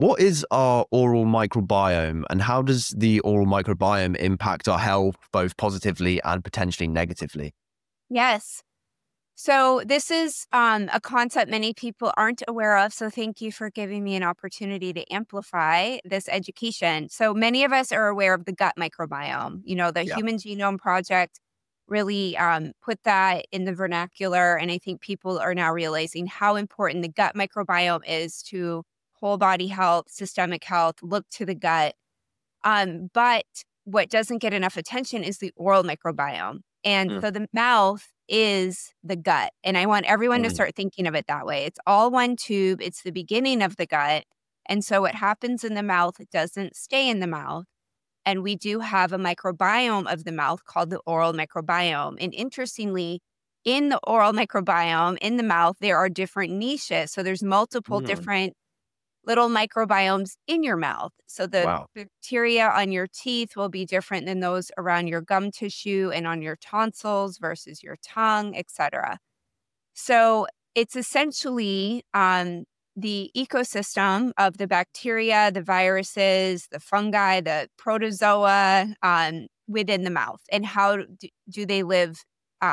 What is our oral microbiome, and how does the oral microbiome impact our health, both positively and potentially negatively? Yes. So this is a concept many people aren't aware of. So thank you for giving me an opportunity to amplify this education. So many of us are aware of the gut microbiome. The Yeah. Human Genome Project really put that in the vernacular. And I think people are now realizing how important the gut microbiome is to whole body health, systemic health, look to the gut. But what doesn't get enough attention is the oral microbiome. And Mm. so the mouth is the gut. And I want everyone to Mm. start thinking of it that way. It's all one tube, it's the beginning of the gut. And so what happens in the mouth doesn't stay in the mouth. And we do have a microbiome of the mouth called the oral microbiome. And interestingly, in the oral microbiome in the mouth, there are different niches. So there's multiple Mm. different little microbiomes in your mouth. So the Wow. bacteria on your teeth will be different than those around your gum tissue and on your tonsils versus your tongue, etc. So it's essentially the ecosystem of the bacteria, the viruses, the fungi, the protozoa within the mouth, and how do they live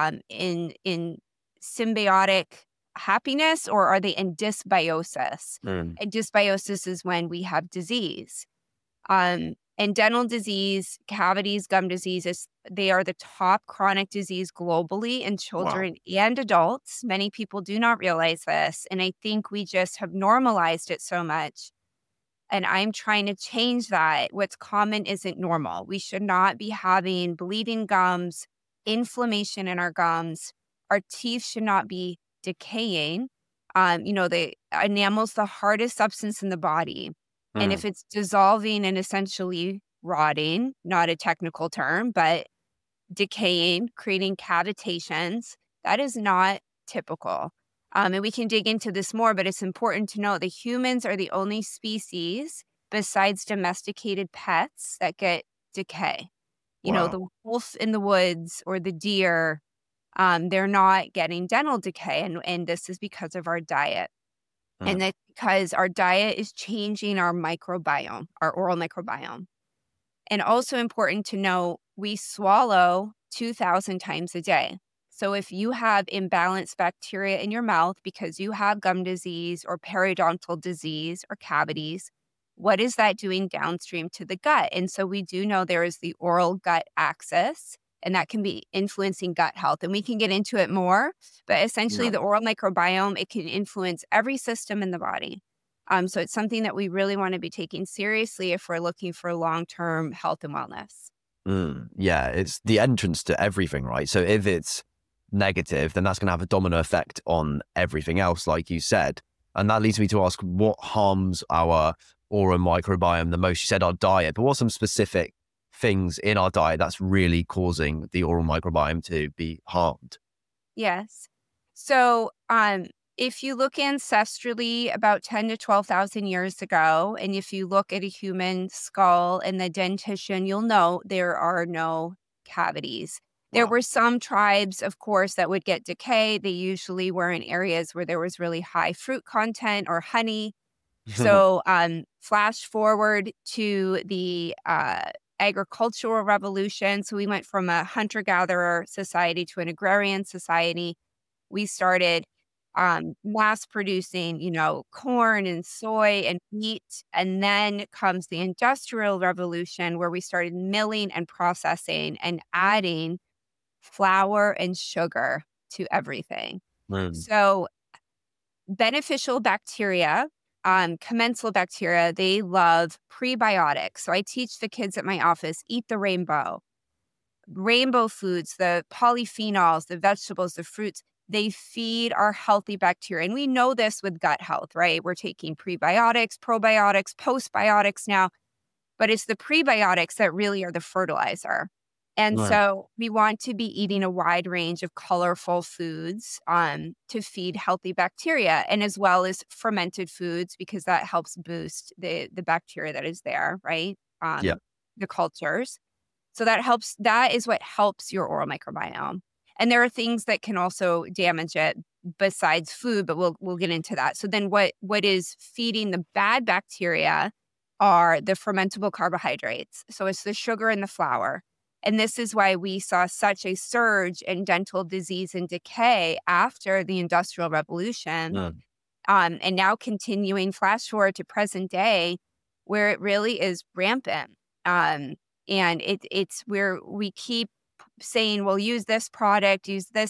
in symbiotic happiness, or are they in dysbiosis? Mm. And dysbiosis is when we have disease. And dental disease, cavities, gum diseases, they are the top chronic disease globally in Wow. children and adults. Many people do not realize this. And I think we just have normalized it so much. And I'm trying to change that. What's common isn't normal. We should not be having bleeding gums, inflammation in our gums. Our teeth should not be decaying. The enamel's the hardest substance in the body. And Mm. if it's dissolving and essentially rotting, not a technical term, but decaying, creating cavitations, that is not typical. And we can dig into this more, but it's important to know that humans are the only species besides domesticated pets that get decay. Wow. The wolf in the woods or the deer, they're not getting dental decay. And this is because of our diet. And Mm. that's because our diet is changing our microbiome, our oral microbiome. And also important to know, we swallow 2,000 times a day. So if you have imbalanced bacteria in your mouth because you have gum disease or periodontal disease or cavities, what is that doing downstream to the gut? And so we do know there is the oral gut axis, and that can be influencing gut health. And we can get into it more, but essentially Yeah. the oral microbiome, it can influence every system in the body. So it's something that we really want to be taking seriously if we're looking for long-term health and wellness. Mm. Yeah. It's the entrance to everything, right? So if it's negative, then that's going to have a domino effect on everything else, like you said. And that leads me to ask, what harms our oral microbiome the most? You said our diet, but what are some specific things in our diet that's really causing the oral microbiome to be harmed? Yes. So, if you look ancestrally about 10 to 12,000 years ago, and if you look at a human skull and the dentition, you'll know there are no cavities. There Wow. were some tribes, of course, that would get decay. They usually were in areas where there was really high fruit content or honey. So, flash forward to the agricultural revolution. So, we went from a hunter gatherer society to an agrarian society. We started mass producing, corn and soy and wheat. And then comes the industrial revolution, where we started milling and processing and adding flour and sugar to everything. Mm. So, beneficial bacteria, commensal bacteria, they love prebiotics. So I teach the kids at my office, eat the rainbow. Rainbow foods, the polyphenols, the vegetables, the fruits, they feed our healthy bacteria. And we know this with gut health, right? We're taking prebiotics, probiotics, postbiotics now, but it's the prebiotics that really are the fertilizer. And Right. so we want to be eating a wide range of colorful foods to feed healthy bacteria, and as well as fermented foods, because that helps boost the bacteria that is there, right? Yeah. The cultures. So that is what helps your oral microbiome. And there are things that can also damage it. besides food, but we'll get into that. So then what is feeding the bad bacteria are the fermentable carbohydrates. So it's the sugar and the flour. And this is why we saw such a surge in dental disease and decay after the Industrial Revolution. Mm. And now continuing flash forward to present day, where it really is rampant. And it's where we keep saying, well, use this product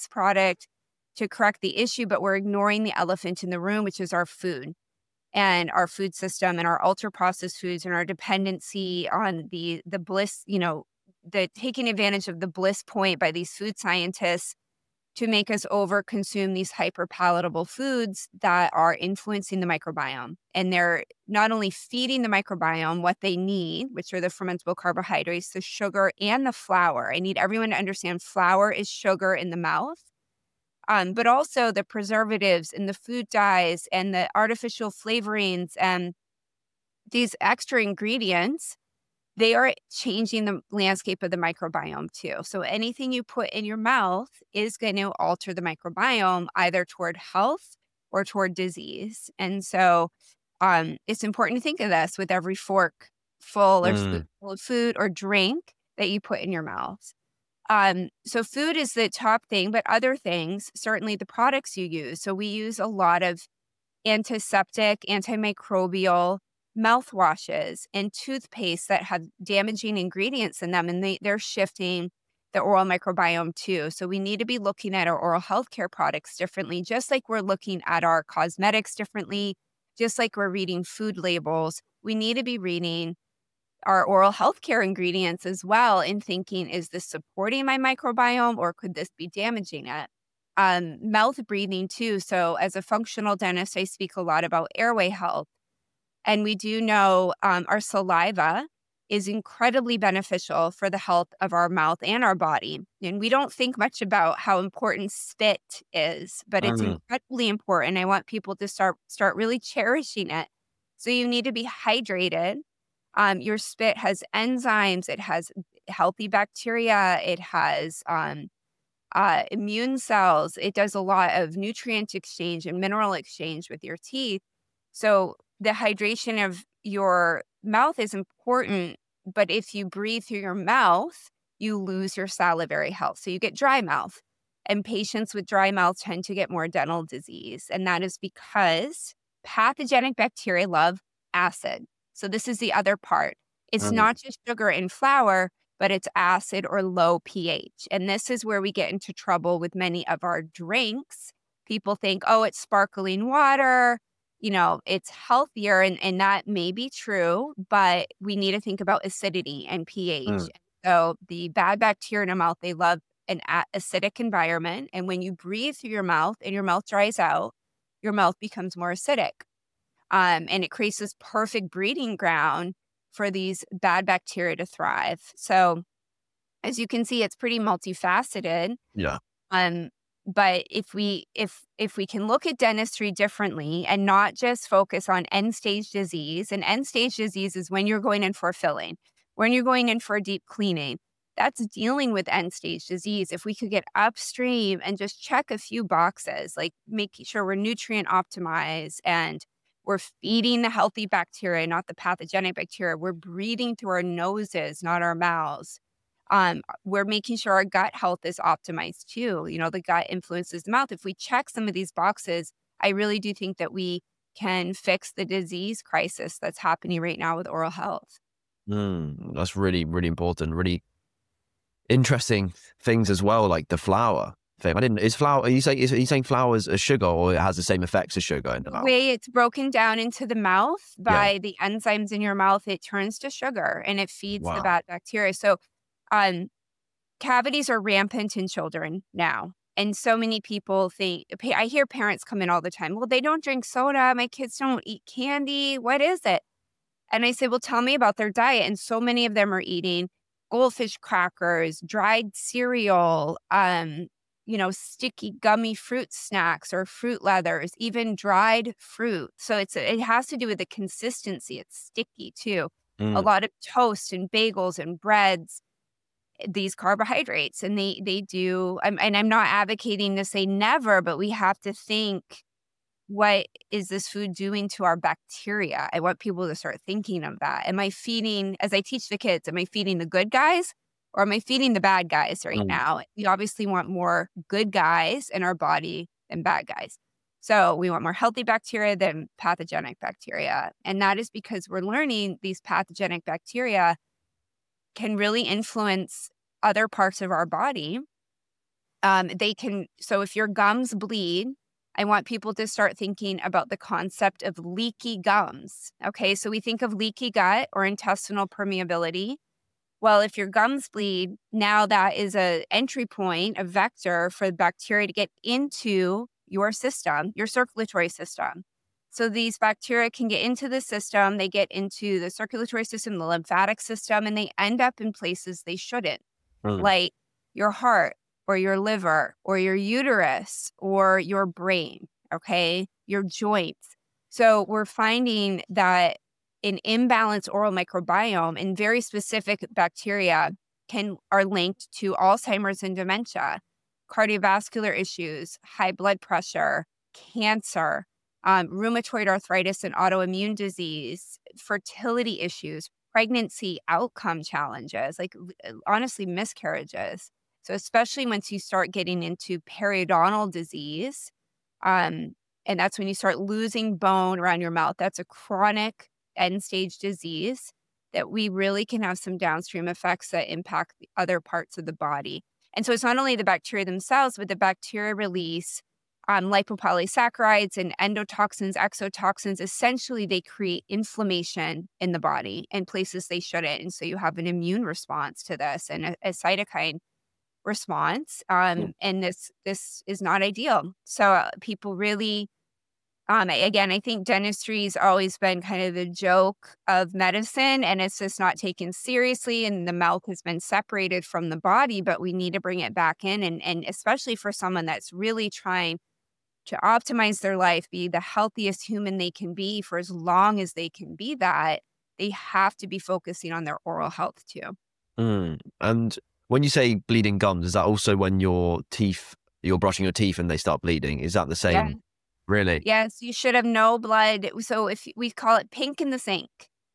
to correct the issue, but we're ignoring the elephant in the room, which is our food and our food system and our ultra processed foods and our dependency on the bliss, the taking advantage of the bliss point by these food scientists to make us over consume these hyper palatable foods that are influencing the microbiome. And they're not only feeding the microbiome what they need, which are the fermentable carbohydrates, the sugar, and the flour. I need everyone to understand flour is sugar in the mouth, but also the preservatives and the food dyes and the artificial flavorings and these extra ingredients. They are changing the landscape of the microbiome too. So anything you put in your mouth is going to alter the microbiome either toward health or toward disease. And so it's important to think of this with every fork full or spoonful of food or drink that you put in your mouth. So food is the top thing, but other things, certainly the products you use. So we use a lot of antiseptic, antimicrobial mouthwashes and toothpaste that have damaging ingredients in them, and they're shifting the oral microbiome too. So we need to be looking at our oral healthcare products differently, just like we're looking at our cosmetics differently, just like we're reading food labels. We need to be reading our oral healthcare ingredients as well and thinking, is this supporting my microbiome or could this be damaging it? Mouth breathing too. So as a functional dentist, I speak a lot about airway health. And we do know our saliva is incredibly beneficial for the health of our mouth and our body. And we don't think much about how important spit is, but it's incredibly important. I want people to start really cherishing it. So you need to be hydrated. Your spit has enzymes. It has healthy bacteria. It has immune cells. It does a lot of nutrient exchange and mineral exchange with your teeth. So the hydration of your mouth is important, but if you breathe through your mouth, you lose your salivary health. So you get dry mouth, and patients with dry mouth tend to get more dental disease. And that is because pathogenic bacteria love acid. So this is the other part. It's not just sugar and flour, but it's acid or low pH. And this is where we get into trouble with many of our drinks. People think, oh, it's sparkling water, it's healthier, and that may be true, but we need to think about acidity and pH. So the bad bacteria in our mouth, they love an acidic environment. And when you breathe through your mouth and your mouth dries out, your mouth becomes more acidic. And it creates this perfect breeding ground for these bad bacteria to thrive. So as you can see, it's pretty multifaceted. Yeah. But if we can look at dentistry differently and not just focus on end-stage disease, and end-stage disease is when you're going in for a filling, when you're going in for a deep cleaning, that's dealing with end-stage disease. If we could get upstream and just check a few boxes, like making sure we're nutrient optimized and we're feeding the healthy bacteria, not the pathogenic bacteria. We're breathing through our noses, not our mouths. We're making sure our gut health is optimized too. The gut influences the mouth. If we check some of these boxes, I really do think that we can fix the disease crisis that's happening right now with oral health. That's really, really important. Really interesting things as well, like the flour thing. Is flour, are you saying flour is a sugar, or it has the same effects as sugar in the mouth? The way it's broken down into the mouth by the enzymes in your mouth, it turns to sugar and it feeds the bad bacteria. So cavities are rampant in children now. And so many people think, I hear parents come in all the time, well, they don't drink soda. My kids don't eat candy. What is it? And I say, well, tell me about their diet. And so many of them are eating goldfish crackers, dried cereal, sticky gummy fruit snacks or fruit leathers, even dried fruit. So it has to do with the consistency. It's sticky too. A lot of toast and bagels and breads. these carbohydrates. And they do, and I'm not advocating to say never, but we have to think, what is this food doing to our bacteria? I want people to start thinking of that. Am I feeding, as I teach the kids, am I feeding the good guys or am I feeding the bad guys right Mm. now? We obviously want more good guys in our body than bad guys. So we want more healthy bacteria than pathogenic bacteria. And that is because we're learning these pathogenic bacteria can really influence other parts of our body. So if your gums bleed, I want people to start thinking about the concept of leaky gums. Okay, so we think of leaky gut or intestinal permeability. Well, if your gums bleed, now that is a entry point, a vector for the bacteria to get into your system, your circulatory system. So these bacteria can get into the system, they get into the circulatory system, the lymphatic system, and they end up in places they shouldn't, Mm. like your heart or your liver or your uterus or your brain, okay, your joints. So we're finding that an imbalanced oral microbiome and very specific bacteria are linked to Alzheimer's and dementia, cardiovascular issues, high blood pressure, cancer, rheumatoid arthritis and autoimmune disease, fertility issues, pregnancy outcome challenges, like honestly, miscarriages. So especially once you start getting into periodontal disease, and that's when you start losing bone around your mouth. That's a chronic end stage disease that we really can have some downstream effects that impact the other parts of the body. And so it's not only the bacteria themselves, but the bacteria release lipopolysaccharides and endotoxins, exotoxins. Essentially, they create inflammation in the body in places they shouldn't. And so you have an immune response to this and a cytokine response. Mm. And this is not ideal. So people really, again, I think dentistry's always been kind of the joke of medicine, and it's just not taken seriously. And the mouth has been separated from the body, but we need to bring it back in. And especially for someone that's really trying to optimize their life, be the healthiest human they can be for as long as they can be that, they have to be focusing on their oral health too. Mm. And when you say bleeding gums, is that also when you're brushing your teeth and they start bleeding? Is that the Yeah. same? Really? Yes, you should have no blood. So if we call it pink in the sink.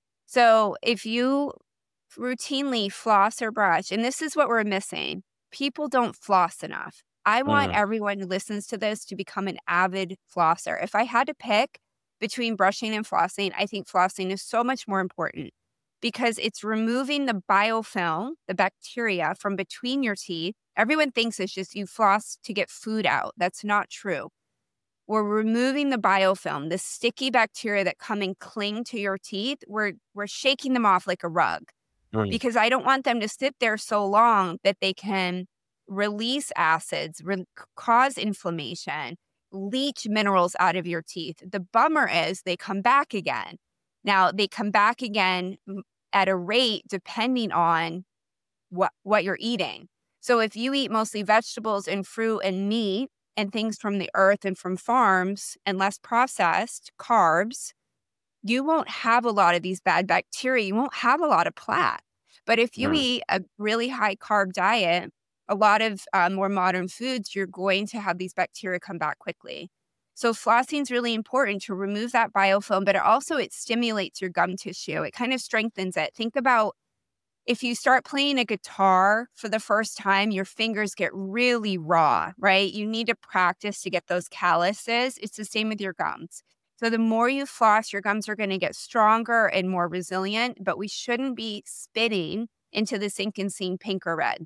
So if you routinely floss or brush, and this is what we're missing, people don't floss enough. I want Mm. everyone who listens to this to become an avid flosser. If I had to pick between brushing and flossing, I think flossing is so much more important because it's removing the biofilm, the bacteria from between your teeth. Everyone thinks it's just you floss to get food out. That's not true. We're removing the biofilm, the sticky bacteria that come and cling to your teeth. We're shaking them off like a rug Mm. because I don't want them to sit there so long that they can release acids, cause inflammation, leach minerals out of your teeth. The bummer is they come back again. Now, they come back again at a rate depending on what you're eating. So if you eat mostly vegetables and fruit and meat and things from the earth and from farms and less processed carbs, you won't have a lot of these bad bacteria. You won't have a lot of plaque. But if you Mm. eat a really high carb diet, a lot of more modern foods, you're going to have these bacteria come back quickly. So flossing is really important to remove that biofilm, but it stimulates your gum tissue. It kind of strengthens it. Think about if you start playing a guitar for the first time, your fingers get really raw, right? You need to practice to get those calluses. It's the same with your gums. So the more you floss, your gums are going to get stronger and more resilient, but we shouldn't be spitting into the sink and seeing pink or red.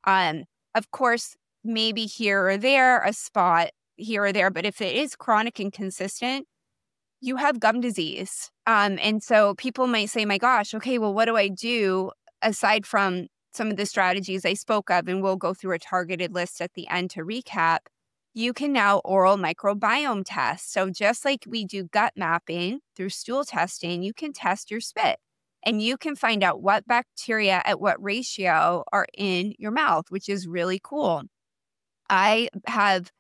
Of course, maybe here or there, a spot here or there, but if it is chronic and consistent, you have gum disease. And so people might say, my gosh, okay, well, what do I do aside from some of the strategies I spoke of? And we'll go through a targeted list at the end to recap. You can now oral microbiome test. So just like we do gut mapping through stool testing, you can test your spit and you can find out what bacteria at what ratio are in your mouth, which is really cool. I have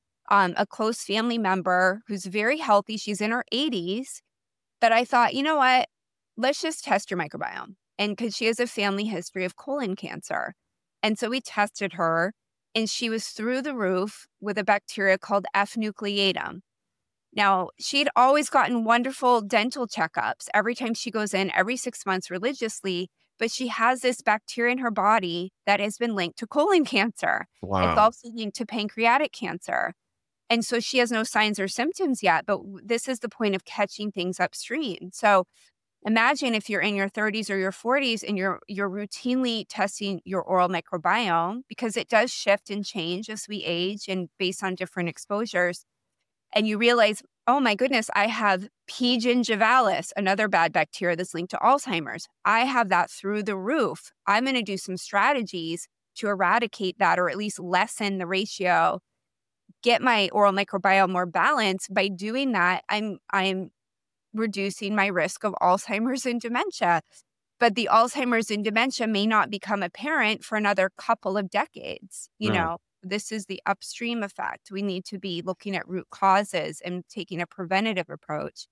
a close family member who's very healthy. She's in her 80s. But I thought, you know what? Let's just test your microbiome. And because she has a family history of colon cancer. And so we tested her, and she was through the roof with a bacteria called F. nucleatum. Now, she'd always gotten wonderful dental checkups every time she goes in every 6 months religiously, but she has this bacteria in her body that has been linked to colon cancer. It's Wow. also linked to pancreatic cancer. And so she has no signs or symptoms yet, but this is the point of catching things upstream. So imagine if you're in your 30s or your 40s and you're routinely testing your oral microbiome, because it does shift and change as we age and based on different exposures. And you realize, oh my goodness, I have P. gingivalis, another bad bacteria that's linked to Alzheimer's. I have that through the roof. I'm going to do some strategies to eradicate that, or at least lessen the ratio, get my oral microbiome more balanced. By doing that, I'm reducing my risk of Alzheimer's and dementia. But the Alzheimer's and dementia may not become apparent for another couple of decades. No. This is the upstream effect. We need to be looking at root causes and taking a preventative approach.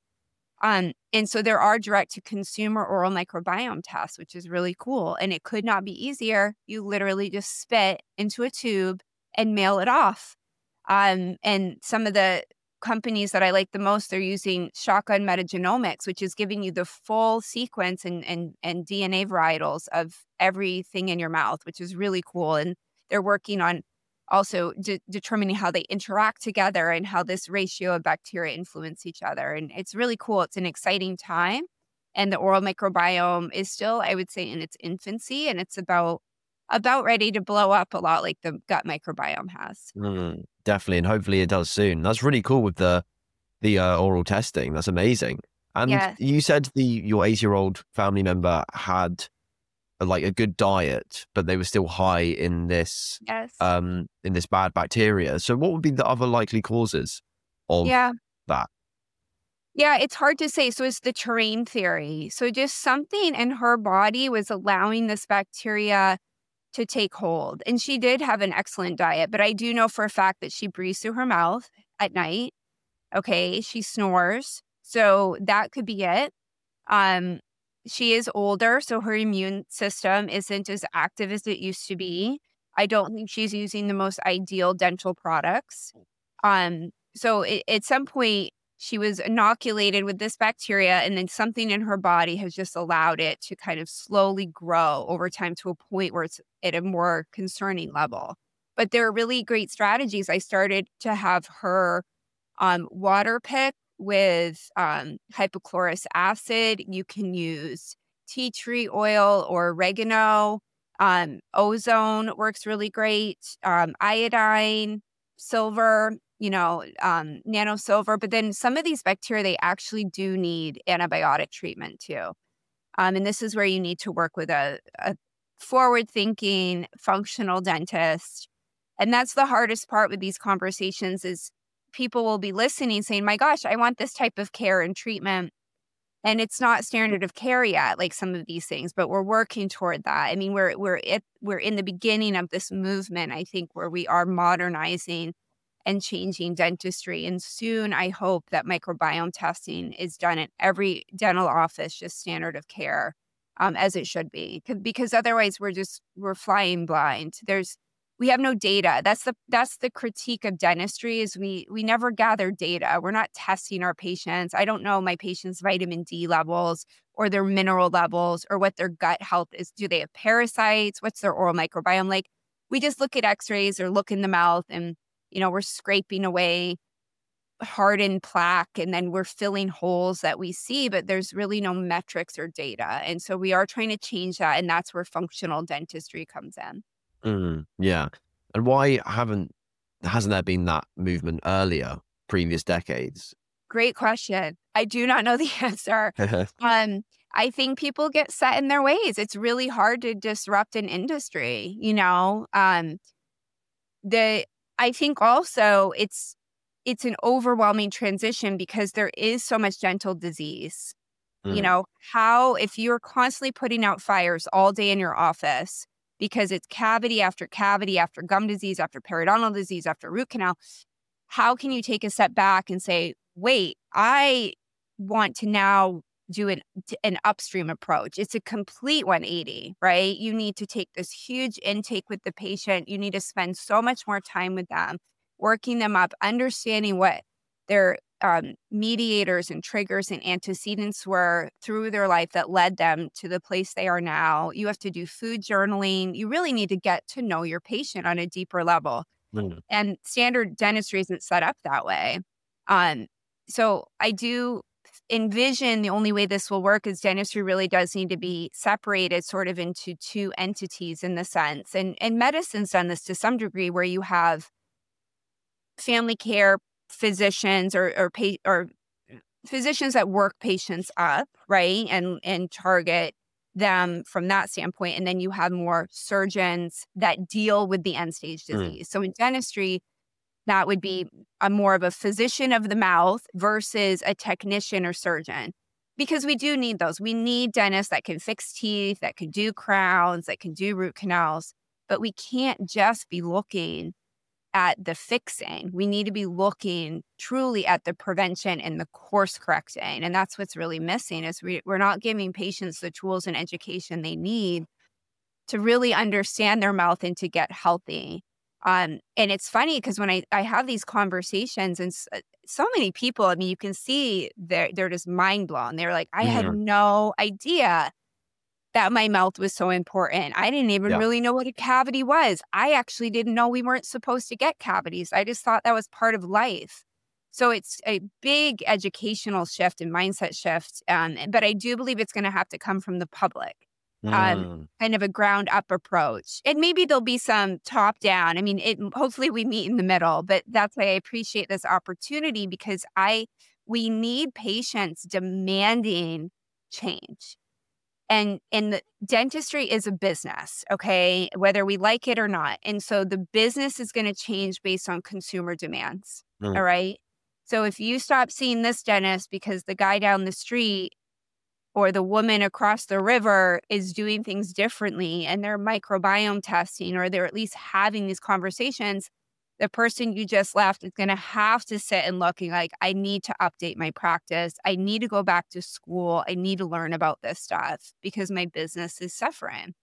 And so there are direct to consumer oral microbiome tests, which is really cool. And it could not be easier. You literally just spit into a tube and mail it off. And some of the companies that I like the most, they're using shotgun metagenomics, which is giving you the full sequence and DNA varietals of everything in your mouth, which is really cool. And they're working on also determining how they interact together and how this ratio of bacteria influence each other. And it's really cool. It's an exciting time. And the oral microbiome is still, I would say, in its infancy, and it's about ready to blow up a lot like the gut microbiome has. Definitely, and hopefully it does soon. That's really cool with the oral testing. That's amazing. And Yes. you said your 8-year-old family member had a good diet, but they were still high in this Yes. in this bad bacteria. So what would be the other likely causes of Yeah. that? Yeah, it's hard to say. So it's the terrain theory. So just something in her body was allowing this bacteria to take hold. And she did have an excellent diet, but I do know for a fact that she breathes through her mouth at night. Okay. She snores. So that could be it. She is older, so her immune system isn't as active as it used to be. I don't think she's using the most ideal dental products. So at some point, she was inoculated with this bacteria, and then something in her body has just allowed it to kind of slowly grow over time to a point where it's at a more concerning level. But there are really great strategies. I started to have her water pick with hypochlorous acid. You can use tea tree oil or oregano. Ozone works really great. Iodine, silver, nano silver. But then some of these bacteria, they actually do need antibiotic treatment too. And this is where you need to work with a forward-thinking, functional dentist. And that's the hardest part with these conversations is people will be listening saying, my gosh, I want this type of care and treatment. And it's not standard of care yet, like some of these things, but we're working toward that. I mean, we're in the beginning of this movement, I think, where we are modernizing and changing dentistry. And soon I hope that microbiome testing is done in every dental office, just standard of care, as it should be. Because otherwise we're flying blind. We have no data. That's the critique of dentistry is we never gather data. We're not testing our patients. I don't know my patients' vitamin D levels or their mineral levels or what their gut health is. Do they have parasites? What's their oral microbiome like? We just look at x-rays or look in the mouth and, we're scraping away hardened plaque and then we're filling holes that we see, but there's really no metrics or data. And so we are trying to change that. And that's where functional dentistry comes in. Yeah. And why hasn't there been that movement earlier, previous decades? Great question. I do not know the answer. I think people get set in their ways. It's really hard to disrupt an industry, I think also it's an overwhelming transition because there is so much dental disease. If you're constantly putting out fires all day in your office because it's cavity after gum disease, after periodontal disease, after root canal, how can you take a step back and say, wait, I want to now do an upstream approach. It's a complete 180, right? You need to take this huge intake with the patient. You need to spend so much more time with them, working them up, understanding what their mediators and triggers and antecedents were through their life that led them to the place they are now. You have to do food journaling. You really need to get to know your patient on a deeper level. Mm. And standard dentistry isn't set up that way. So I do envision the only way this will work is dentistry really does need to be separated sort of into two entities in the sense. And medicine's done this to some degree where you have family care physicians or physicians that work patients up, right? And target them from that standpoint. And then you have more surgeons that deal with the end stage disease. So in dentistry, that would be a more of a physician of the mouth versus a technician or surgeon. Because we do need those. We need dentists that can fix teeth, that can do crowns, that can do root canals. But we can't just be looking at the fixing. We need to be looking truly at the prevention and the course correcting. And that's what's really missing is we're not giving patients the tools and education they need to really understand their mouth and to get healthy. And it's funny because when I have these conversations and so many people, I mean, you can see they're just mind blown. They're like, I had no idea that my mouth was so important. I didn't even really know what a cavity was. I actually didn't know we weren't supposed to get cavities. I just thought that was part of life. So it's a big educational shift and mindset shift. But I do believe it's going to have to come from the public, kind of a ground up approach. And maybe there'll be some top down. I mean, hopefully we meet in the middle, but that's why I appreciate this opportunity because we need patients demanding change. And the dentistry is a business, okay, whether we like it or not. And so the business is going to change based on consumer demands. All right. So if you stop seeing this dentist because the guy down the street or the woman across the river is doing things differently and they're microbiome testing or they're at least having these conversations, the person you just left is going to have to sit and looking like, I need to update my practice. I need to go back to school. I need to learn about this stuff because my business is suffering.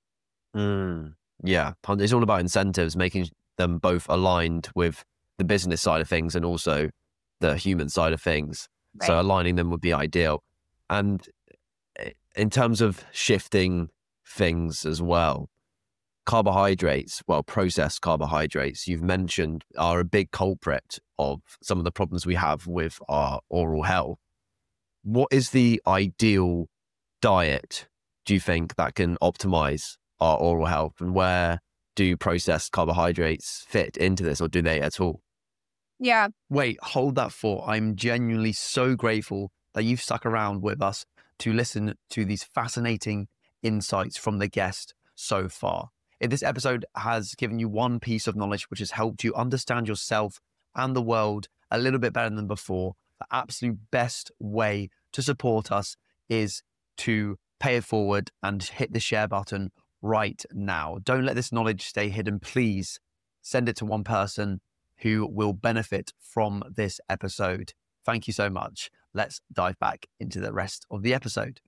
Yeah. It's all about incentives, making them both aligned with the business side of things and also the human side of things. Right. So aligning them would be ideal. And in terms of shifting things as well, carbohydrates, processed carbohydrates, you've mentioned, are a big culprit of some of the problems we have with our oral health. What is the ideal diet, do you think, that can optimize our oral health? And where do processed carbohydrates fit into this, or do they at all? Yeah. Wait, hold that thought. I'm genuinely so grateful that you've stuck around with us to listen to these fascinating insights from the guest so far. If this episode has given you one piece of knowledge which has helped you understand yourself and the world a little bit better than before, the absolute best way to support us is to pay it forward and hit the share button right now. Don't let this knowledge stay hidden. Please send it to one person who will benefit from this episode. Thank you so much. Let's dive back into the rest of the episode.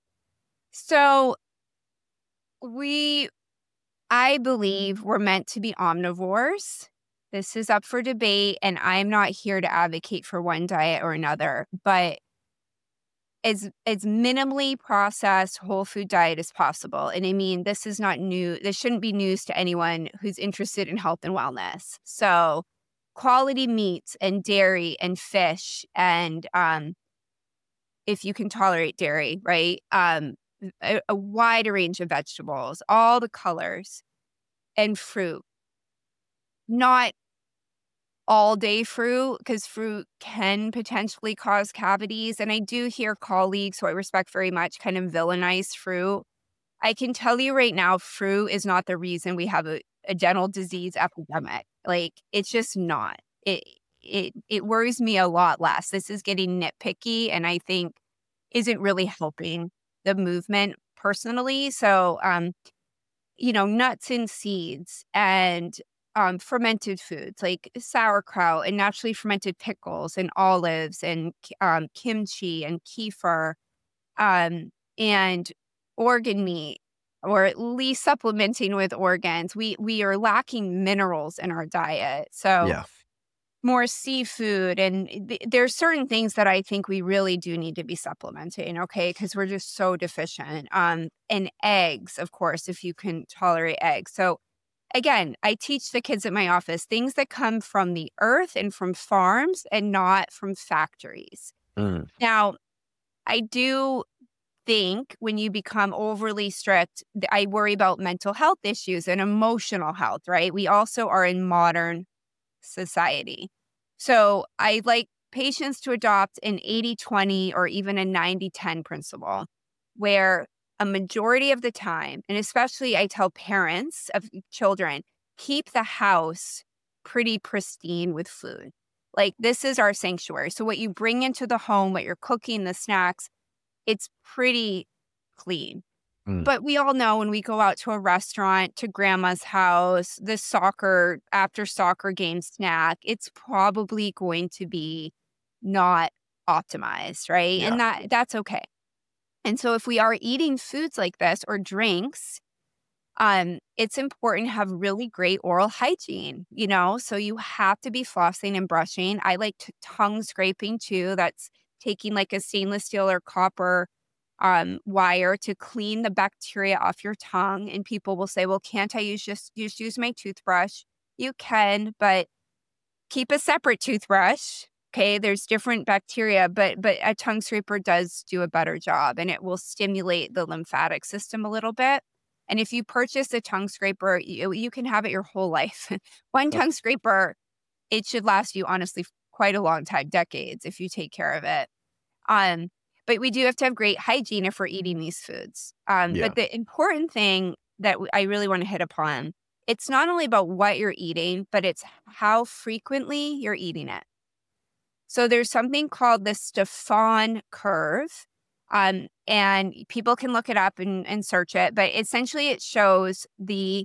So I believe we're meant to be omnivores. This is up for debate, and I'm not here to advocate for one diet or another, but as minimally processed whole food diet as possible. And I mean, this is not new. This shouldn't be news to anyone who's interested in health and wellness. So quality meats and dairy and fish and if you can tolerate dairy, right? A wide range of vegetables, all the colors, and fruit. Not all day fruit, because fruit can potentially cause cavities. And I do hear colleagues who I respect very much kind of villainize fruit. I can tell you right now, fruit is not the reason we have a dental disease epidemic. Like, it's just not. It worries me a lot less. This is getting nitpicky and I think isn't really helping the movement personally. So, nuts and seeds and fermented foods like sauerkraut and naturally fermented pickles and olives and kimchi and kefir and organ meat, or at least supplementing with organs. We are lacking minerals in our diet. So Yeah. more seafood, and there's certain things that I think we really do need to be supplementing, okay? Because we're just so deficient. And eggs, of course, if you can tolerate eggs. So again, I teach the kids at my office things that come from the earth and from farms and not from factories. Mm. Now, I do think when you become overly strict, I worry about mental health issues and emotional health, right? We also are in modern society. So I like patients to adopt an 80-20 or even a 90-10 principle, where a majority of the time, and especially I tell parents of children, keep the house pretty pristine with food. Like, this is our sanctuary. So what you bring into the home, what you're cooking, the snacks, it's pretty clean. Mm. But we all know when we go out to a restaurant, to grandma's house, the after soccer game snack, it's probably going to be not optimized, right? Yeah. And that's okay. And so if we are eating foods like this or drinks, it's important to have really great oral hygiene, so you have to be flossing and brushing. I like tongue scraping too. That's taking like a stainless steel or copper wire to clean the bacteria off your tongue. And people will say, well, can't I just use my toothbrush? You can, but keep a separate toothbrush. Okay, there's different bacteria, but a tongue scraper does do a better job, and it will stimulate the lymphatic system a little bit. And if you purchase a tongue scraper, you can have it your whole life. One tongue scraper, it should last you, honestly, quite a long time, decades, if you take care of it. But we do have to have great hygiene if we're eating these foods. Yeah. But the important thing that I really want to hit upon, it's not only about what you're eating, but it's how frequently you're eating it. So there's something called the Stefan curve. And people can look it up and search it, but essentially it shows the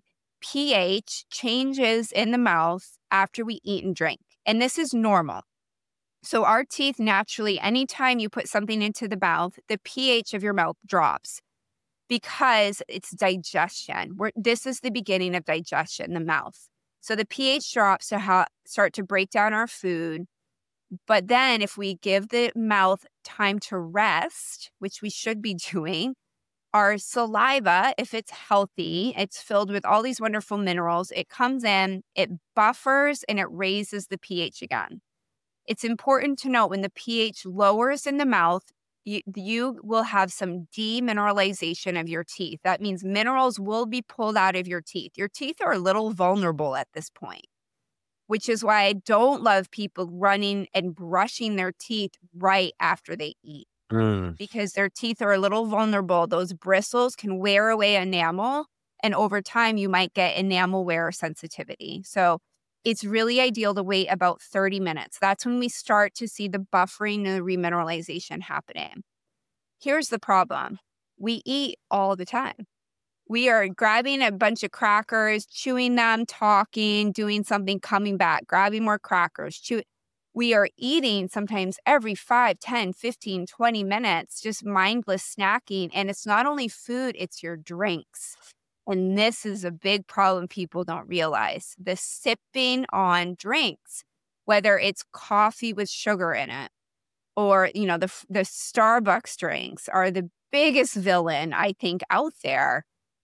pH changes in the mouth after we eat and drink. And this is normal. So our teeth naturally, anytime you put something into the mouth, the pH of your mouth drops because it's digestion. This is the beginning of digestion, the mouth. So the pH drops to start to break down our food. But then if we give the mouth time to rest, which we should be doing, our saliva, if it's healthy, it's filled with all these wonderful minerals. It comes in, it buffers, and it raises the pH again. It's important to note when the pH lowers in the mouth, you will have some demineralization of your teeth. That means minerals will be pulled out of your teeth. Your teeth are a little vulnerable at this point, which is why I don't love people running and brushing their teeth right after they eat, because their teeth are a little vulnerable. Those bristles can wear away enamel, and over time you might get enamel wear sensitivity. So it's really ideal to wait about 30 minutes. That's when we start to see the buffering and the remineralization happening. Here's the problem. We eat all the time. We are grabbing a bunch of crackers, chewing them, talking, doing something, coming back, grabbing more crackers, We are eating sometimes every 5, 10, 15, 20 minutes, just mindless snacking. And it's not only food, it's your drinks. And this is a big problem people don't realize. The sipping on drinks, whether it's coffee with sugar in it or, the Starbucks drinks are the biggest villain, I think, out there.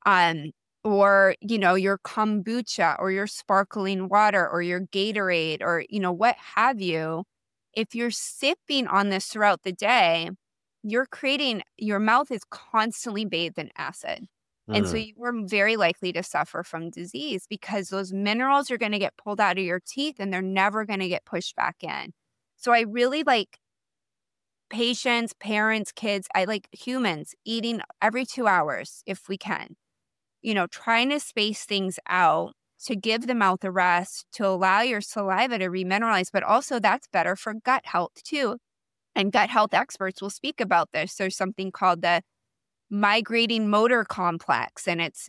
Or, your kombucha or your sparkling water or your Gatorade or, what have you. If you're sipping on this throughout the day, your mouth is constantly bathed in acid. And so you are very likely to suffer from disease because those minerals are going to get pulled out of your teeth and they're never going to get pushed back in. So I really like patients, parents, kids. I like humans eating every 2 hours if we can. Trying to space things out to give the mouth a rest, to allow your saliva to remineralize, but also that's better for gut health too. And gut health experts will speak about this. There's something called the migrating motor complex, and it's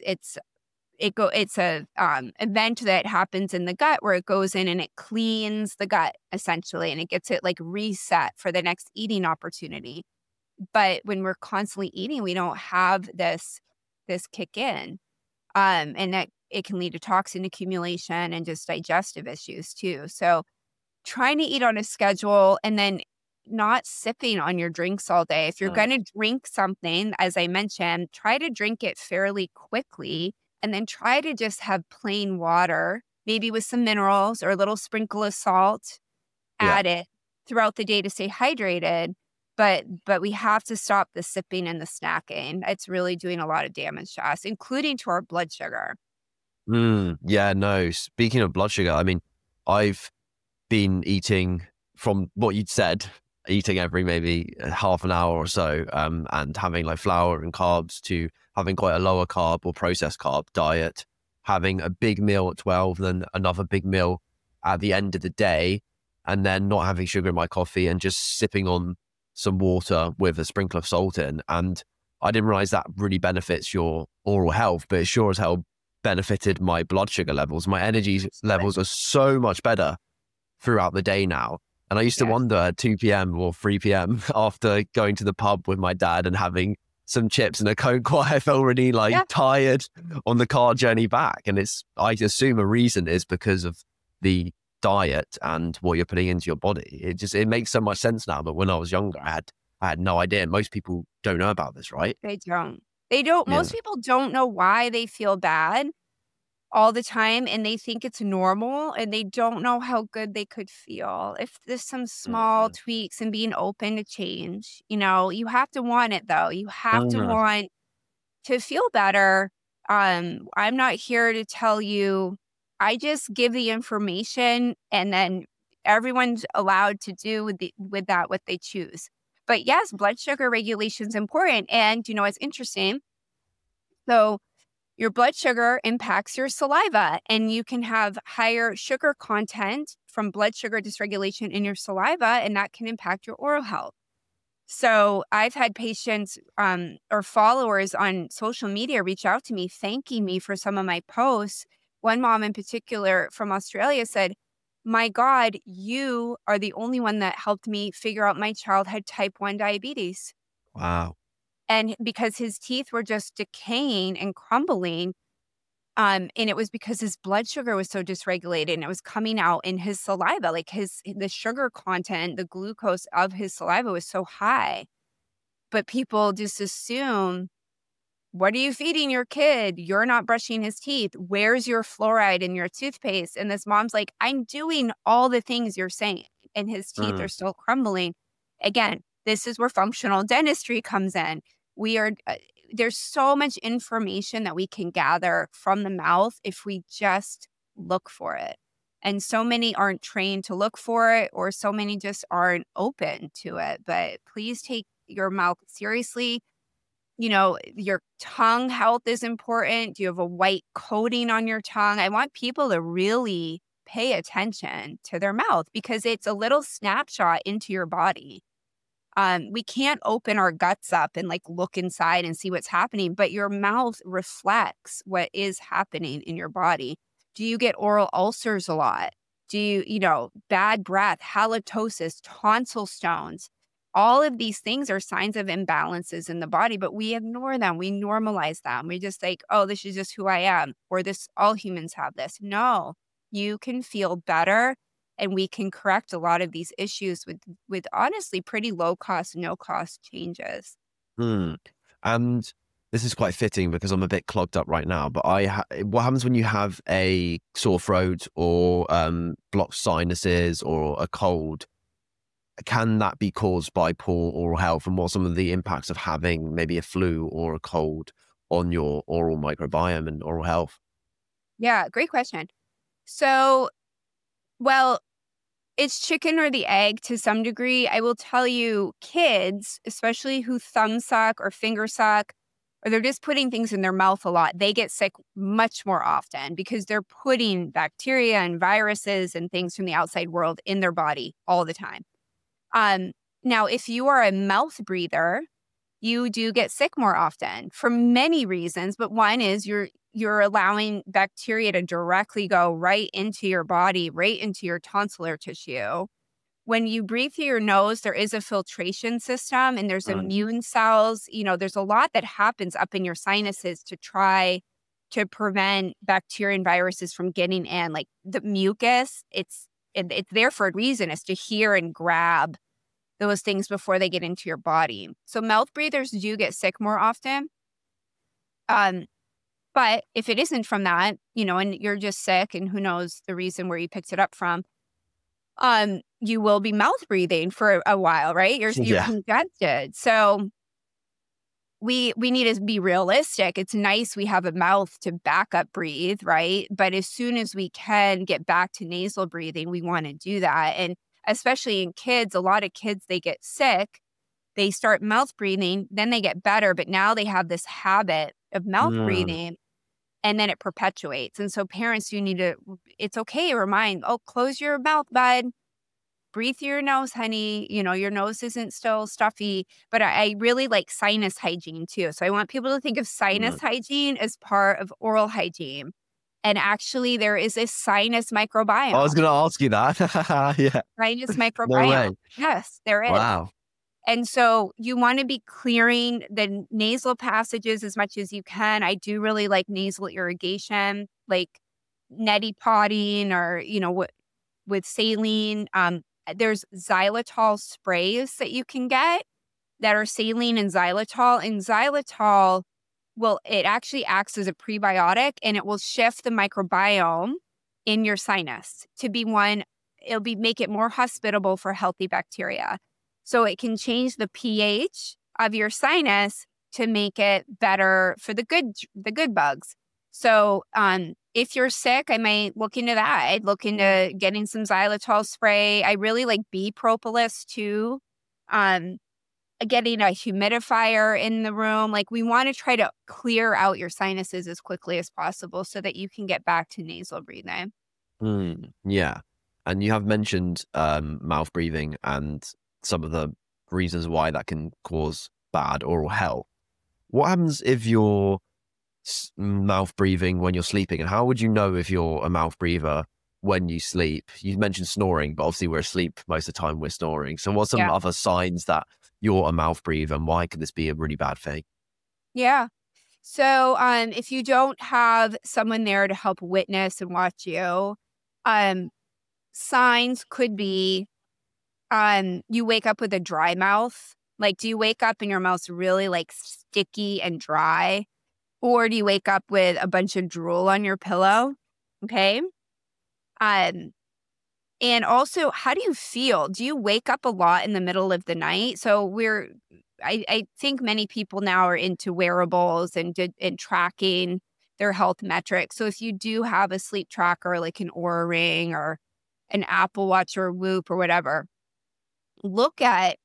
a event that happens in the gut where it goes in and it cleans the gut essentially, and it gets it like reset for the next eating opportunity. But when we're constantly eating, we don't have this kick in. And that it can lead to toxin accumulation and just digestive issues too. So trying to eat on a schedule and then not sipping on your drinks all day. If you're Mm. going to drink something, as I mentioned, try to drink it fairly quickly and then try to just have plain water, maybe with some minerals or a little sprinkle of salt Yeah. added throughout the day to stay hydrated. But we have to stop the sipping and the snacking. It's really doing a lot of damage to us, including to our blood sugar. Yeah, no. Speaking of blood sugar, I mean, I've been eating from what you'd said, eating every maybe half an hour or so, and having like flour and carbs to having quite a lower carb or processed carb diet, having a big meal at 12, then another big meal at the end of the day, and then not having sugar in my coffee and just sipping on some water with a sprinkle of salt in. And I didn't realize that really benefits your oral health, but it sure as hell benefited my blood sugar levels. My energy levels are so much better throughout the day now. And I used to Yes. wonder at 2 p.m. or 3 p.m. after going to the pub with my dad and having some chips and a Coke while I felt really tired on the car journey back. And I assume a reason is because of the diet and what you're putting into your body. It makes so much sense now. But when I was younger, I had no idea. Most people don't know about this, right? They don't. They don't. Yeah. Most people don't know why they feel bad all the time, and they think it's normal, and they don't know how good they could feel if there's some small Mhm. tweaks and being open to change. You have to want it though. You have to Mhm. want to feel better. I'm not here to tell you. I just give the information, and then everyone's allowed to do with that what they choose. But yes, blood sugar regulation is important, and it's interesting. So your blood sugar impacts your saliva, and you can have higher sugar content from blood sugar dysregulation in your saliva, and that can impact your oral health. So I've had patients or followers on social media reach out to me thanking me for some of my posts. One mom in particular from Australia said, "My God, you are the only one that helped me figure out my child had type 1 diabetes." Wow. And because his teeth were just decaying and crumbling, and it was because his blood sugar was so dysregulated and it was coming out in his saliva, like the sugar content, the glucose of his saliva was so high. But people just assume, what are you feeding your kid? You're not brushing his teeth. Where's your fluoride in your toothpaste? And this mom's like, I'm doing all the things you're saying, and his teeth Mm. are still crumbling. Again, this is where functional dentistry comes in. There's so much information that we can gather from the mouth if we just look for it. And so many aren't trained to look for it, or so many just aren't open to it. But please take your mouth seriously. Your tongue health is important. Do you have a white coating on your tongue? I want people to really pay attention to their mouth because it's a little snapshot into your body. We can't open our guts up and look inside and see what's happening, but your mouth reflects what is happening in your body. Do you get oral ulcers a lot? Do bad breath, halitosis, tonsil stones? All of these things are signs of imbalances in the body, but we ignore them. We normalize them. We just oh, this is just who I am, or all humans have this. No, you can feel better, and we can correct a lot of these issues with honestly pretty low cost, no cost changes. Hmm. And this is quite fitting because I'm a bit clogged up right now. But what happens when you have a sore throat or blocked sinuses or a cold? Can that be caused by poor oral health? And what are some of the impacts of having maybe a flu or a cold on your oral microbiome and oral health? Yeah, great question. So, well, it's chicken or the egg to some degree. I will tell you, kids, especially who thumb suck or finger suck, or they're just putting things in their mouth a lot, they get sick much more often because they're putting bacteria and viruses and things from the outside world in their body all the time. Um, Now, if you are a mouth breather, you do get sick more often for many reasons, but one is you're allowing bacteria to directly go right into your body, right into your tonsillar tissue. when you breathe through your nose, there is a filtration system and there's Mm. immune cells. There's a lot that happens up in your sinuses to try to prevent bacteria and viruses from getting in. Like the mucus, it's there for a reason, is to hear and grab those things before they get into your body. So mouth breathers do get sick more often. But if it isn't from that, and you're just sick and who knows the reason where you picked it up from, you will be mouth breathing for a while, right? You're Yeah. congested. So we need to be realistic. It's nice we have a mouth to back up breathe, right? But as soon as we can get back to nasal breathing, we want to do that. And especially in kids, a lot of kids, they get sick, they start mouth breathing, then they get better, but now they have this habit of mouth Mm. breathing and then it perpetuates. And so parents, you need to, it's okay to remind, close your mouth, bud. Breathe through your nose, honey. Your nose isn't still stuffy, but I really like sinus hygiene too. So I want people to think of Mm. sinus hygiene as part of oral hygiene. And actually, there is a sinus I microbiome. was going to ask you that. Yeah. Sinus No way. microbiome. Yes, there is. Wow. And so you want to be clearing the nasal passages as much as you can. I do really like nasal irrigation, like neti potting or, with saline. There's xylitol sprays that you can get that are saline and xylitol. And xylitol it actually acts as a prebiotic and it will shift the microbiome in your sinus to be make it more hospitable for healthy bacteria. So it can change the pH of your sinus to make it better for the good bugs. So if you're sick, I might look into that. I'd look into getting some xylitol spray. I really like bee propolis too. Getting a humidifier in the room. Like we want to try to clear out your sinuses as quickly as possible so that you can get back to nasal breathing. Yeah. And you have mentioned mouth breathing and some of the reasons why that can cause bad oral health. What happens if you're mouth breathing when you're sleeping? And how would you know if you're a mouth breather when you sleep? You mentioned snoring, but obviously we're asleep most of the time we're snoring. So what's some other signs that you're a mouth breather and why could this be a really bad thing? Yeah. So if you don't have someone there to help witness and watch you, signs could be you wake up with a dry mouth. Like, do you wake up and your mouth's really like sticky and dry? Or do you wake up with a bunch of drool on your pillow? Okay. And also, how do you feel? Do you wake up a lot in the middle of the night? So I think many people now are into wearables and tracking their health metrics. So if you do have a sleep tracker, like an Oura Ring or an Apple Watch or a Whoop or whatever, look at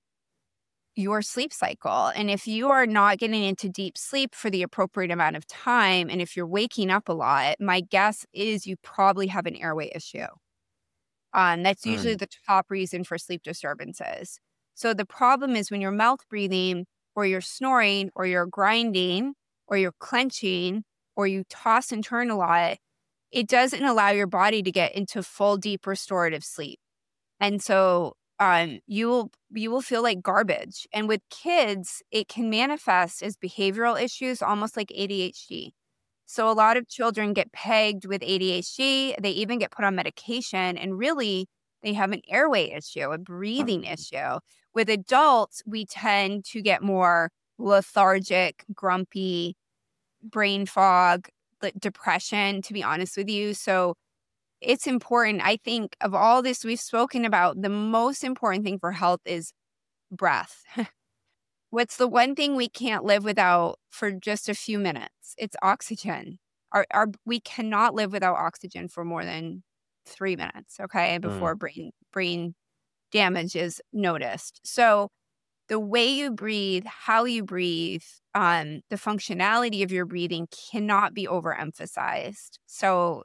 your sleep cycle. And if you are not getting into deep sleep for the appropriate amount of time, and if you're waking up a lot, my guess is you probably have an airway issue. That's usually the top reason for sleep disturbances. So the problem is when you're mouth breathing or you're snoring or you're grinding or you're clenching or you toss and turn a lot, it doesn't allow your body to get into full deep restorative sleep. And so you will feel like garbage. And with kids, it can manifest as behavioral issues, almost like ADHD. So a lot of children get pegged with ADHD. They even get put on medication, and really they have an airway issue, a breathing issue. With adults, we tend to get more lethargic, grumpy, brain fog, depression, to be honest with you. So it's important. I think of all this we've spoken about, the most important thing for health is breath. What's the one thing we can't live without for just a few minutes? It's oxygen. We cannot live without oxygen for more than 3 minutes, okay, before brain damage is noticed. So the way you breathe, how you breathe, the functionality of your breathing cannot be overemphasized. So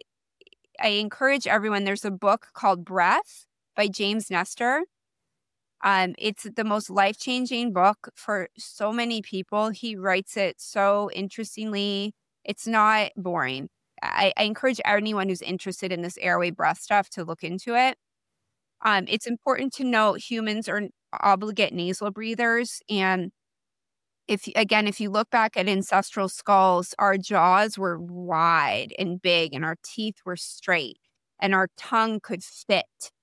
I encourage everyone, there's a book called Breath by James Nestor. It's the most life-changing book for so many people. He writes it so interestingly. It's not boring. I encourage anyone who's interested in this airway breath stuff to look into it. It's important to note humans are obligate nasal breathers. And if you look back at ancestral skulls, our jaws were wide and big and our teeth were straight and our tongue could fit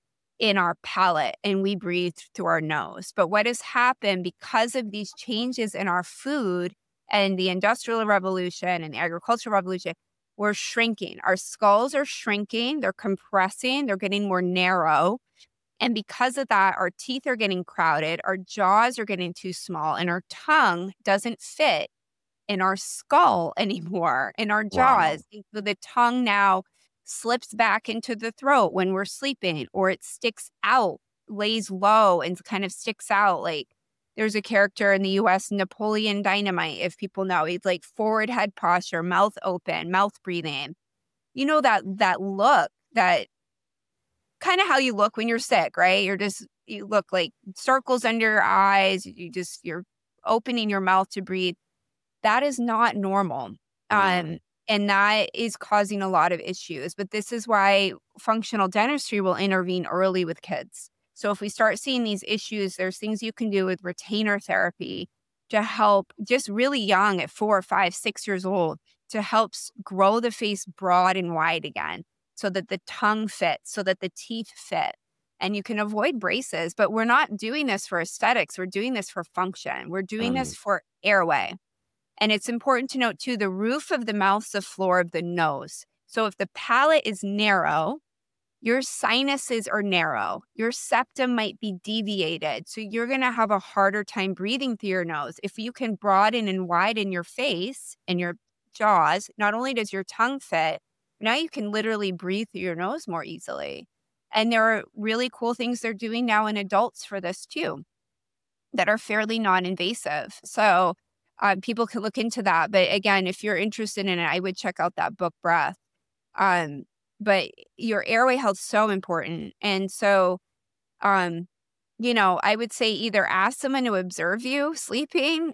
in our palate and we breathed through our nose. But what has happened because of these changes in our food and the Industrial Revolution and the Agricultural Revolution, we're shrinking. Our skulls are shrinking, they're compressing, they're getting more narrow. And because of that, our teeth are getting crowded, our jaws are getting too small, and our tongue doesn't fit in our skull anymore, in our Wow. jaws. So the tongue now slips back into the throat when we're sleeping, or it sticks out, lays low, and kind of sticks out. Like there's a character in the US, Napoleon Dynamite, if people know. He's like forward head posture, mouth open, mouth breathing. You know that look, that kind of how you look when you're sick, right? You look like circles under your eyes. You're opening your mouth to breathe. That is not normal. Mm. And that is causing a lot of issues. But this is why functional dentistry will intervene early with kids. So if we start seeing these issues, there's things you can do with retainer therapy to help just really young at 4, 5, 6 years old to help grow the face broad and wide again so that the tongue fits, so that the teeth fit. And you can avoid braces, but we're not doing this for aesthetics. We're doing this for function. We're doing this Mm. for airway. And it's important to note, too, the roof of the mouth is the floor of the nose. So if the palate is narrow, your sinuses are narrow. Your septum might be deviated. So you're going to have a harder time breathing through your nose. If you can broaden and widen your face and your jaws, not only does your tongue fit, now you can literally breathe through your nose more easily. And there are really cool things they're doing now in adults for this, too, that are fairly non-invasive. So people can look into that. But again, if you're interested in it, I would check out that book, Breath. Um, but your airway health is so important. And so, um, I would say either ask someone to observe you sleeping,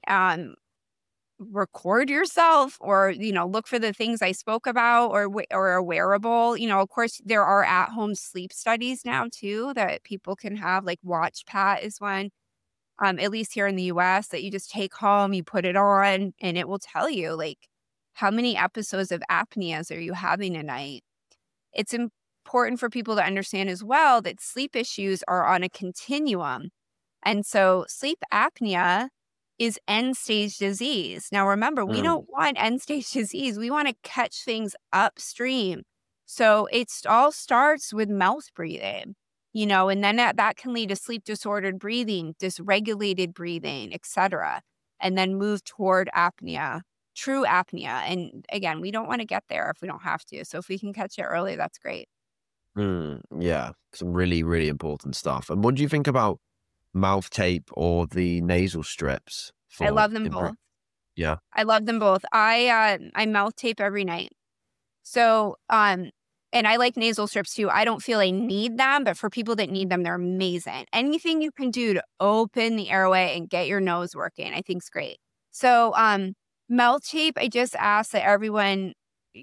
record yourself, or, look for the things I spoke about, or a wearable. Of course, there are at-home sleep studies now too that people can have, like WatchPat is one. At least here in the US, that you just take home, you put it on, and it will tell you, like, how many episodes of apneas are you having a night. It's important for people to understand as well that sleep issues are on a continuum. And so sleep apnea is end-stage disease. Now, remember, we Mm. don't want end-stage disease. We want to catch things upstream. So it all starts with mouth breathing. And then that can lead to sleep disordered breathing, dysregulated breathing, etc., and then move toward apnea, true apnea. And again, we don't want to get there if we don't have to. So if we can catch it early, that's great. Mm. Yeah. Some really, really important stuff. And what do you think about mouth tape or the nasal strips I for love them both. Yeah. I love them both. I mouth tape every night. So, and I like nasal strips too. I don't feel I need them, but for people that need them, they're amazing. Anything you can do to open the airway and get your nose working, I think is great. So, mouth tape, I just ask that everyone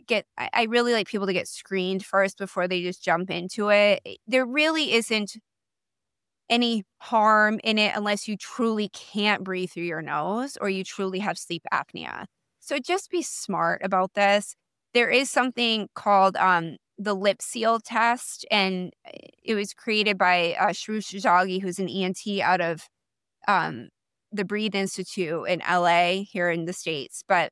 I really like people to get screened first before they just jump into it. There really isn't any harm in it unless you truly can't breathe through your nose or you truly have sleep apnea. So just be smart about this. There is something called the lip seal test, and it was created by Shrush Jaggi, who's an ENT out of um, the Breathe Institute in LA here in the States. But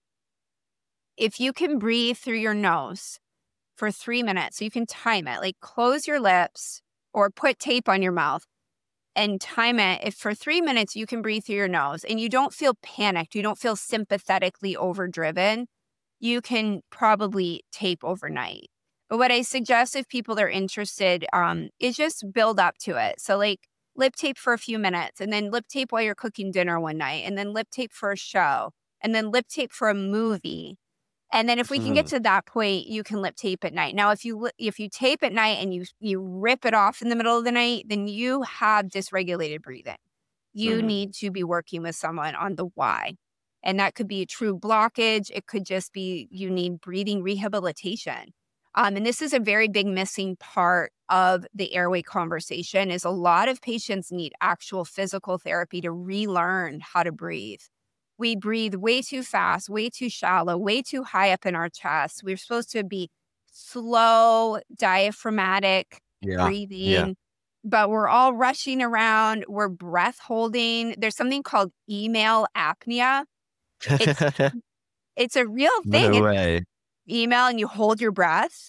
if you can breathe through your nose for 3 minutes, so you can time it, like close your lips or put tape on your mouth and time it. If for 3 minutes you can breathe through your nose and you don't feel panicked, you don't feel sympathetically overdriven, you can probably tape overnight. But what I suggest if people are interested is just build up to it. So like lip tape for a few minutes, and then lip tape while you're cooking dinner one night, and then lip tape for a show, and then lip tape for a movie. And then if we can get Mm. to that point, you can lip tape at night. Now, if you tape at night and you rip it off in the middle of the night, then you have dysregulated breathing. You Mm. need to be working with someone on the why. And that could be a true blockage. It could just be you need breathing rehabilitation. And this is a very big missing part of the airway conversation is a lot of patients need actual physical therapy to relearn how to breathe. We breathe way too fast, way too shallow, way too high up in our chest. We're supposed to be slow, diaphragmatic Yeah. Yeah. breathing, but we're all rushing around. We're breath holding. There's something called email apnea. It's it's a real thing. No It's way. email and you hold your breath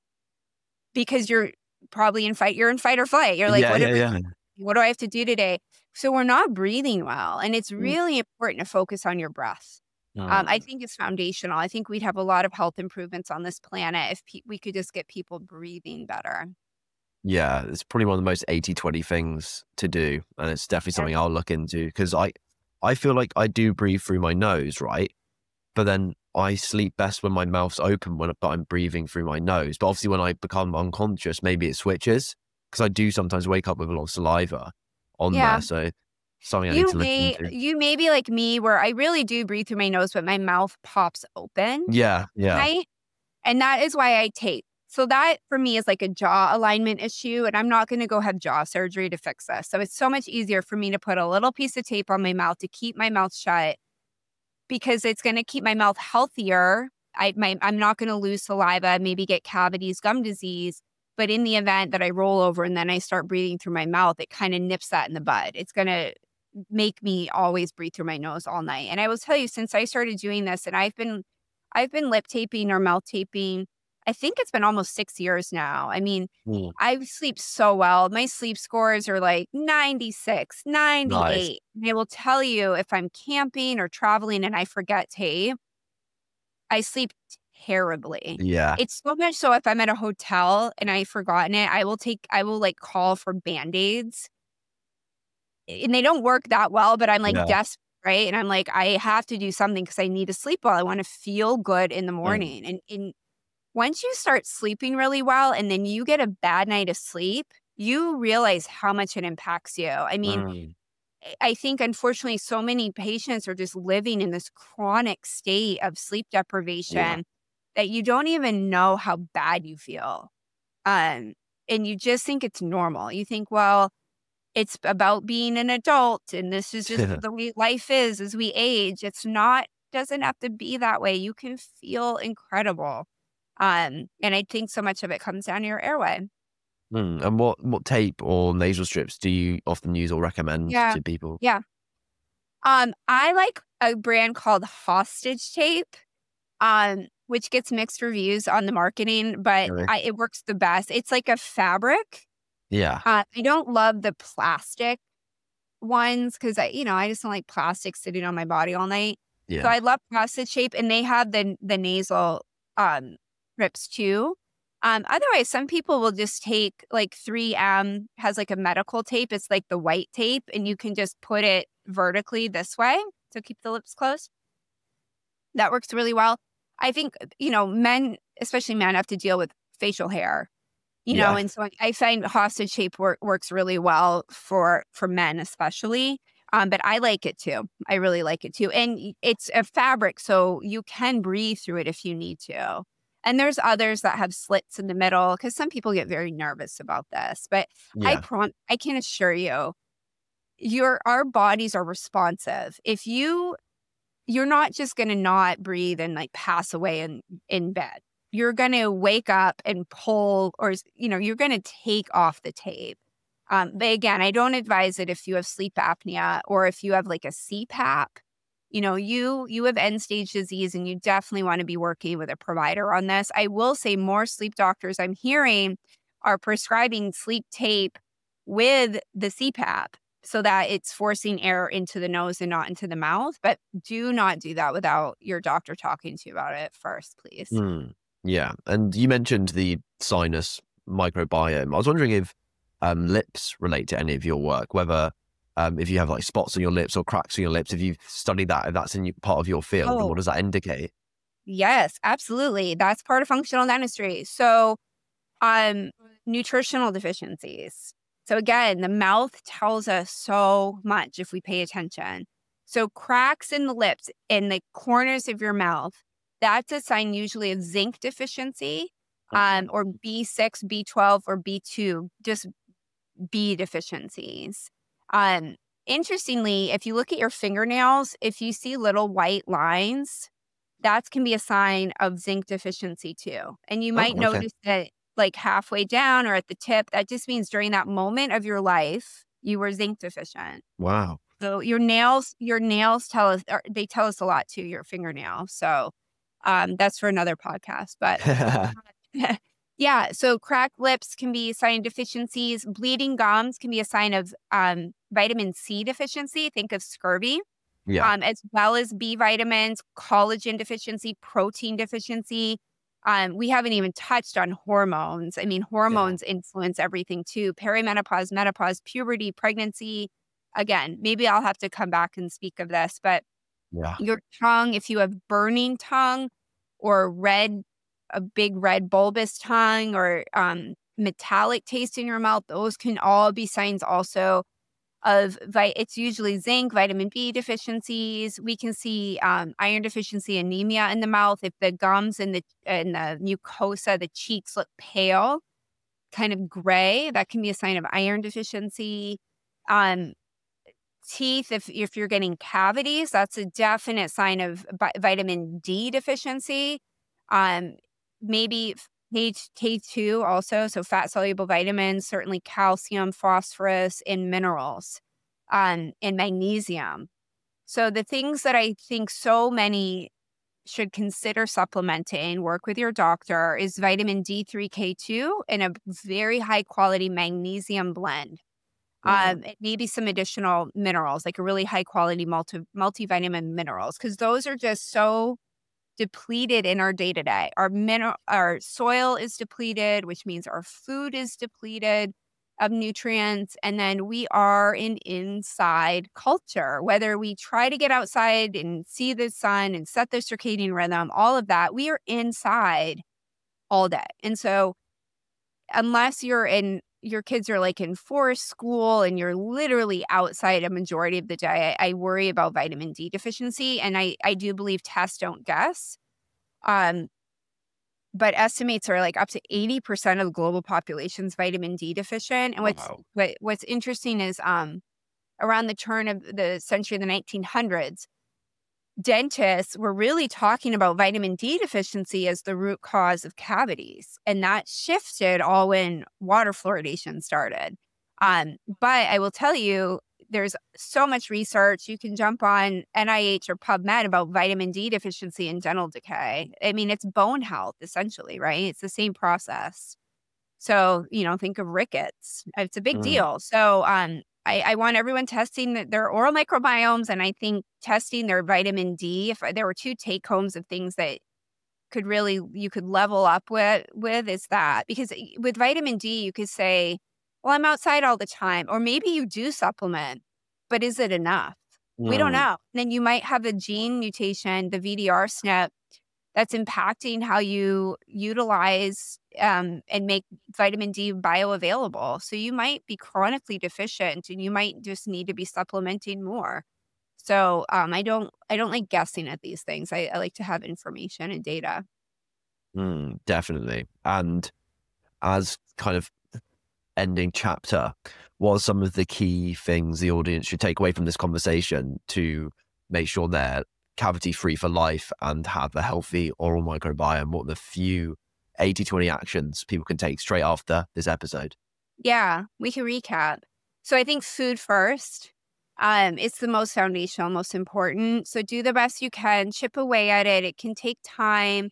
because you're probably you're in fight or flight. You're like, Yeah, yeah, yeah. what do I have to do today? So we're not breathing well. And it's Mm. really important to focus on your breath. I Mm. think it's foundational. I think we'd have a lot of health improvements on this planet if we could just get people breathing better. Yeah, it's probably one of the most 80-20 things to do. And it's definitely something I'll look into because I feel like I do breathe through my nose, right? But then I sleep best when my mouth's open but I'm breathing through my nose. But obviously when I become unconscious, maybe it switches because I do sometimes wake up with a lot of saliva on Yeah. there. So something I need to look into. You may be like me where I really do breathe through my nose, but my mouth pops open, Yeah, yeah. right? And that is why I tape. So that for me is like a jaw alignment issue. And I'm not going to go have jaw surgery to fix this. So it's so much easier for me to put a little piece of tape on my mouth to keep my mouth shut because it's going to keep my mouth healthier. I'm not going to lose saliva, maybe get cavities, gum disease. But in the event that I roll over and then I start breathing through my mouth, it kind of nips that in the bud. It's going to make me always breathe through my nose all night. And I will tell you, since I started doing this, and I've been lip taping or mouth taping, I think it's been almost 6 years now. I mean, Mm. I sleep so well. My sleep scores are like 96, 98. Nice. And I will tell you if I'm camping or traveling and I forget tape, I sleep terribly. Yeah. It's so much so if I'm at a hotel and I've forgotten it, I will like call for Band-Aids. And they don't work that well, but I'm like Yeah. desperate, right? And I'm like, I have to do something because I need to sleep well. I want to feel good in the Mm. morning. And once you start sleeping really well and then you get a bad night of sleep, you realize how much it impacts you. I mean, Mm. I think unfortunately so many patients are just living in this chronic state of sleep deprivation that you don't even know how bad you feel. And you just think it's normal. You think, well, it's about being an adult and this is just the way life is as we age. It's not, doesn't have to be that way. You can feel incredible. And I think so much of it comes down to your airway. Mm. And what tape or nasal strips do you often use or recommend Yeah. to people? Yeah. I like a brand called Hostage Tape, which gets mixed reviews on the marketing, but Really? it works the best. It's like a fabric. Yeah. I don't love the plastic ones because I just don't like plastic sitting on my body all night. So Yeah. I love Hostage Tape, and they have the nasal strips too. Otherwise, some people will just take like 3M has like a medical tape. It's like the white tape, and you can just put it vertically this way to keep the lips closed. That works really well. I think, men, especially men, have to deal with facial hair, Yeah. and so I find Hostage Tape works really well for men, especially. But I like it too. I really like it too. And it's a fabric, so you can breathe through it if you need to. And there's others that have slits in the middle because some people get very nervous about this. But Yeah. I can assure you, our bodies are responsive. If you're not just going to not breathe and like pass away in bed. You're going to wake up and pull, or you're going to take off the tape. But again, I don't advise it if you have sleep apnea or if you have like a CPAP. You have end stage disease and you definitely want to be working with a provider on this. I will say more sleep doctors I'm hearing are prescribing sleep tape with the CPAP so that it's forcing air into the nose and not into the mouth. But do not do that without your doctor talking to you about it first, please. Mm. Yeah. And you mentioned the sinus microbiome. I was wondering if lips relate to any of your work, whether if you have like spots on your lips or cracks on your lips, if you've studied that, if that's part of your field, and Oh. what does that indicate? Yes, absolutely. That's part of functional dentistry. So, nutritional deficiencies. So again, the mouth tells us so much if we pay attention. So cracks in the lips, in the corners of your mouth, that's a sign usually of zinc deficiency. or B6, B12, or B2, just B deficiencies. Um, Interestingly, if you look at your fingernails, if you see little white lines, that can be a sign of zinc deficiency too. And you might Oh, okay. notice that like halfway down or at the tip, that just means during that moment of your life, you were zinc deficient. Wow. So your nails tell us, or they tell us a lot too, your fingernails. So that's for another podcast. But yeah, so cracked lips can be a sign of deficiencies. Bleeding gums can be a sign of vitamin C deficiency. Think of scurvy, Yeah. as well as B vitamins, collagen deficiency, protein deficiency. We haven't even touched on hormones. I mean, Yeah. hormones influence everything too. Perimenopause, menopause, puberty, pregnancy. Again, maybe I'll have to come back and speak of this, but Yeah. your tongue, if you have burning tongue or a big red bulbous tongue or metallic taste in your mouth, those can all be signs also of it's usually zinc, vitamin B deficiencies. We can see iron deficiency, anemia in the mouth. If the gums and the mucosa, the cheeks look pale, kind of gray, that can be a sign of iron deficiency. Um, Teeth, if you're getting cavities, that's a definite sign of vitamin D deficiency. Um, Maybe K2 also, so fat soluble vitamins, certainly calcium, phosphorus, and minerals, and magnesium. So the things that I think so many should consider supplementing, work with your doctor, is vitamin D3, K2, and a very high quality magnesium blend. Maybe some additional minerals, like a really high quality multivitamin minerals, because those are just so depleted in our day to day. Our soil is depleted, which means our food is depleted of nutrients, and then we are an inside culture. Whether we try to get outside and see the sun and set the circadian rhythm, all of that, we are inside all day, and so unless your kids are like in forest school and you're literally outside a majority of the day, I worry about vitamin D deficiency. And I do believe tests don't guess. Um, but estimates are like up to 80% of the global population's vitamin D deficient. And Wow. what's interesting is around the turn of the century, the 1900s, dentists were really talking about vitamin D deficiency as the root cause of cavities. And that shifted all when water fluoridation started. But I will tell you, there's so much research. You can jump on NIH or PubMed about vitamin D deficiency and dental decay. I mean, it's bone health, essentially, right? It's the same process. So, think of rickets. It's a big Mm. deal. So, I want everyone testing their oral microbiomes, and I think testing their vitamin D. If there were two take homes of things that you could level up with is that, because with vitamin D, you could say, well, I'm outside all the time, or maybe you do supplement, but is it enough? We don't Mm. know. Then you might have a gene mutation, the VDR SNP, that's impacting how you utilize and make vitamin D bioavailable. So you might be chronically deficient and you might just need to be supplementing more. So I don't like guessing at these things. I like to have information and data. Definitely. And as kind of ending chapter, what are some of the key things the audience should take away from this conversation to make sure they're cavity free for life and have a healthy oral microbiome? What are the few 80-20 actions people can take straight after this episode? Yeah, we can recap. So I think food first. It's the most foundational, most important. So do the best you can, chip away at it. It can take time.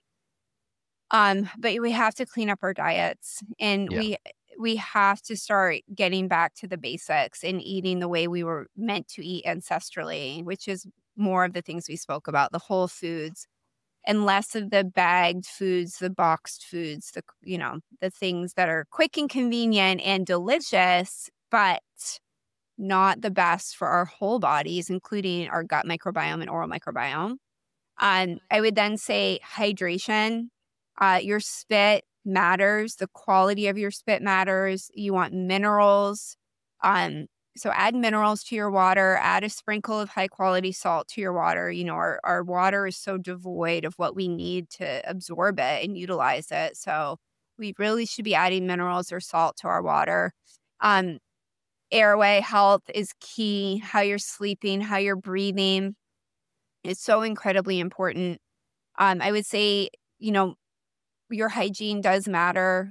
But we have to clean up our diets, and Yeah. we have to start getting back to the basics and eating the way we were meant to eat ancestrally, which is more of the things we spoke about, the whole foods, and less of the bagged foods, the boxed foods, the things that are quick and convenient and delicious, but not the best for our whole bodies, including our gut microbiome and oral microbiome. I would then say hydration. Your spit matters. The quality of your spit matters. You want minerals. So add minerals to your water. Add a sprinkle of high quality salt to your water. Our water is so devoid of what we need to absorb it and utilize it. So We really should be adding minerals or salt to our water. Airway health is key. How you're sleeping, how you're breathing is so incredibly important. I would say, your hygiene does matter.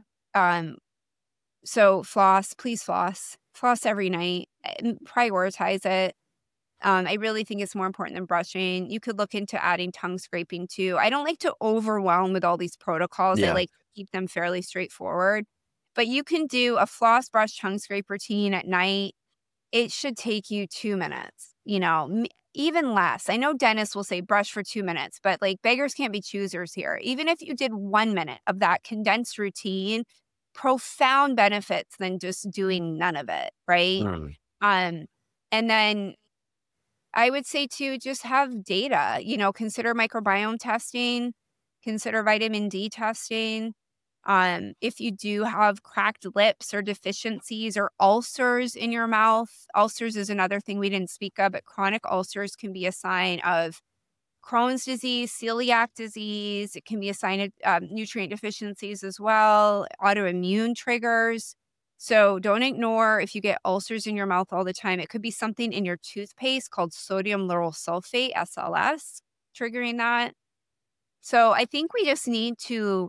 So please floss every night, and prioritize it. I really think it's more important than brushing. You could look into adding tongue scraping too. I don't like to overwhelm with all these protocols. I Yeah. like to keep them fairly straightforward. But you can do a floss, brush, tongue scrape routine at night. It should take you 2 minutes, even less. I know dentists will say brush for 2 minutes, but like beggars can't be choosers here. Even if you did 1 minute of that condensed routine, profound benefits than just doing none of it, right? Mm. And then I would say too, just have data, consider microbiome testing, consider vitamin D testing. If you do have cracked lips or deficiencies or ulcers in your mouth, ulcers is another thing we didn't speak of, but chronic ulcers can be a sign of Crohn's disease, celiac disease. It can be a sign of nutrient deficiencies as well, autoimmune triggers. So don't ignore if you get ulcers in your mouth all the time. It could be something in your toothpaste called sodium lauryl sulfate, SLS, triggering that. So I think we need to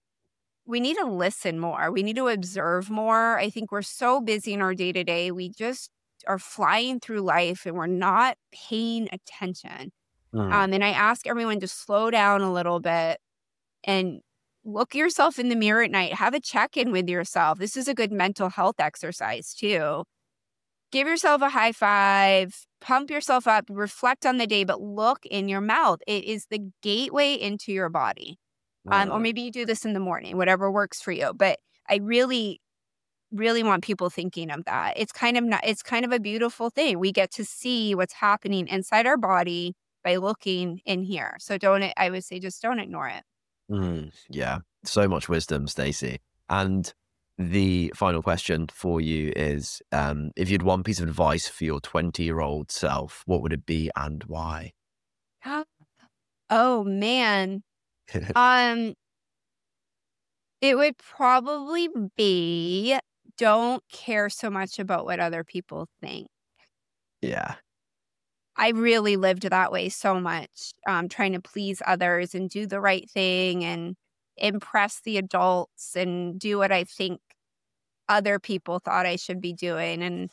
listen more. We need to observe more. I think we're so busy in our day-to-day. We just are flying through life and we're not paying attention. Mm. And I ask everyone to slow down a little bit and look yourself in the mirror at night. Have a check-in with yourself. This is a good mental health exercise too. Give yourself a high five, pump yourself up, reflect on the day, but look in your mouth. It is the gateway into your body. Or maybe you do this in the morning, whatever works for you. But I really, really want people thinking of that. It's kind of a beautiful thing. We get to see what's happening inside our body by looking in here. So I would say just don't ignore it. Yeah, so much wisdom, Stacey. And the final question for you is, if you had one piece of advice for your 20-year-old self, what would it be and why? Oh man. It would probably be don't care so much about what other people think. Yeah. I really lived that way so much, trying to please others and do the right thing and impress the adults and do what I think other people thought I should be doing. And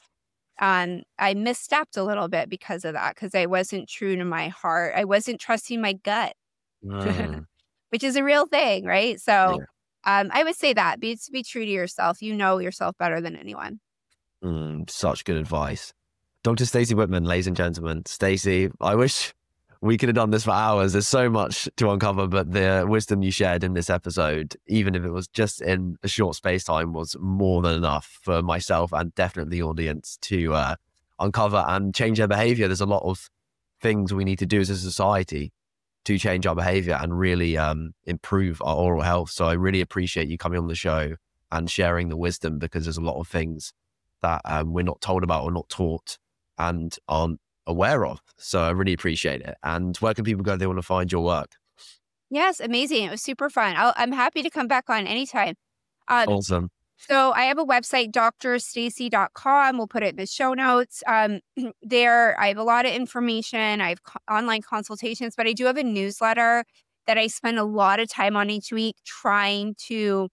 I misstepped a little bit because of that, because I wasn't true to my heart. I wasn't trusting my gut, Mm. which is a real thing, right? So Yeah. I would say that be true to yourself. You know yourself better than anyone. Such good advice. Dr. Stacey Whitman, ladies and gentlemen. Stacey, I wish we could have done this for hours. There's so much to uncover, but the wisdom you shared in this episode, even if it was just in a short space time, was more than enough for myself and definitely the audience to uncover and change their behavior. There's a lot of things we need to do as a society to change our behavior and really improve our oral health. So I really appreciate you coming on the show and sharing the wisdom, because there's a lot of things that we're not told about or not taught and aren't aware of. So I really appreciate it. And where can people go if they want to find your work? Yes, amazing. It was super fun. I'm happy to come back on anytime. Awesome. So I have a website, drstacey.com. We'll put it in the show notes. There, I have a lot of information. I have online consultations, but I do have a newsletter that I spend a lot of time on each week trying to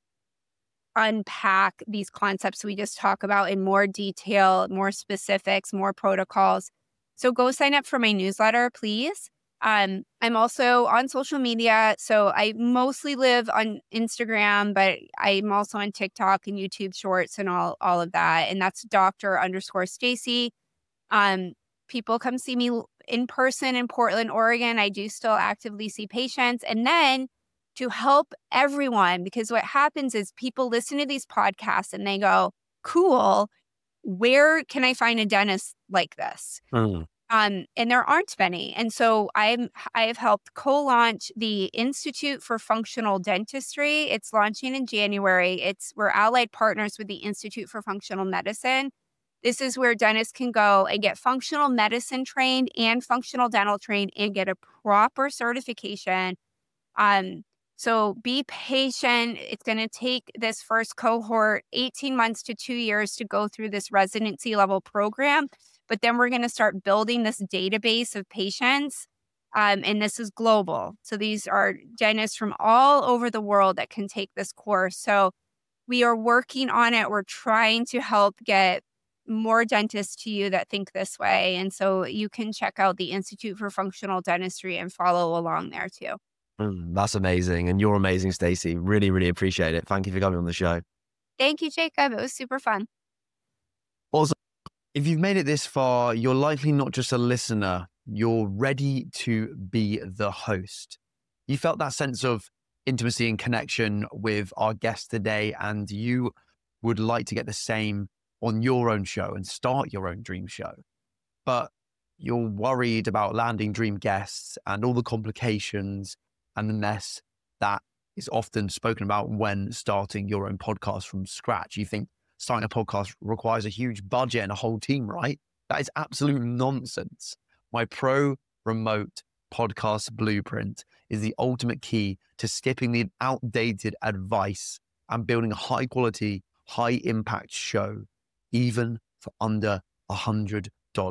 unpack these concepts we just talk about in more detail, more specifics, more protocols. So go sign up for my newsletter, please. I'm also on social media. So I mostly live on Instagram, but I'm also on TikTok and YouTube Shorts and all of that. And that's Dr._Stacey. People come see me in person in Portland, Oregon. I do still actively see patients. And then to help everyone, because what happens is people listen to these podcasts and they go, cool, where can I find a dentist like this? And there aren't many. And so I have helped co-launch the Institute for Functional Dentistry. It's launching in January. We're allied partners with the Institute for Functional Medicine. This is where dentists can go and get functional medicine trained and functional dental trained and get a proper certification. So be patient. It's going to take this first cohort 18 months to 2 years to go through this residency level program. But then we're going to start building this database of patients. And this is global. So these are dentists from all over the world that can take this course. So we are working on it. We're trying to help get more dentists to you that think this way. And so you can check out the Institute for Functional Dentistry and follow along there too. That's amazing. And you're amazing, Stacey. Really, really appreciate it. Thank you for coming on the show. Thank you, Jacob. It was super fun. Also, if you've made it this far, you're likely not just a listener, you're ready to be the host. You felt that sense of intimacy and connection with our guest today, and you would like to get the same on your own show and start your own dream show. But you're worried about landing dream guests and all the complications and the mess that is often spoken about when starting your own podcast from scratch. You think starting a podcast requires a huge budget and a whole team, right? That is absolute nonsense. My Pro Remote Podcast Blueprint is the ultimate key to skipping the outdated advice and building a high quality, high impact show, even for under $100.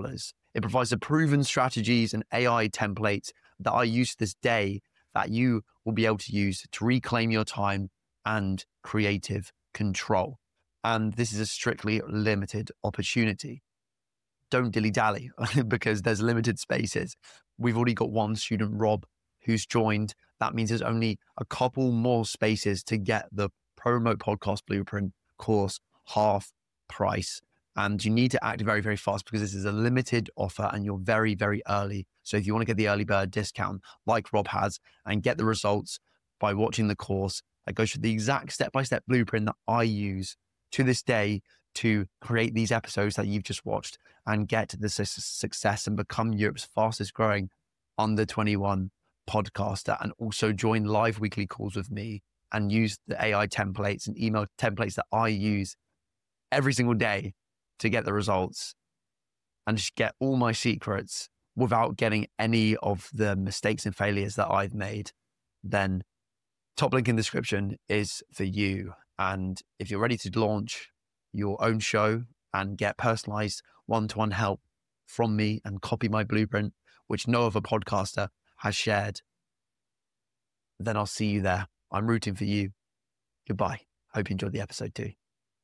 It provides the proven strategies and AI templates that I use to this day that you will be able to use to reclaim your time and creative control. And this is a strictly limited opportunity. Don't dilly-dally because there's limited spaces. We've already got one student, Rob, who's joined. That means there's only a couple more spaces to get the Pro Remote Podcast Blueprint course half price. And you need to act very, very fast because this is a limited offer and you're very, very early. So if you want to get the early bird discount like Rob has and get the results by watching the course that goes through the exact step-by-step blueprint that I use to this day to create these episodes that you've just watched and get to the success and become Europe's fastest growing under 21 podcaster, and also join live weekly calls with me and use the AI templates and email templates that I use every single day to get the results and just get all my secrets without getting any of the mistakes and failures that I've made, then top link in the description is for you. And if you're ready to launch your own show and get personalized one-to-one help from me and copy my blueprint, which no other podcaster has shared, then I'll see you there. I'm rooting for you. Goodbye. Hope you enjoyed the episode too.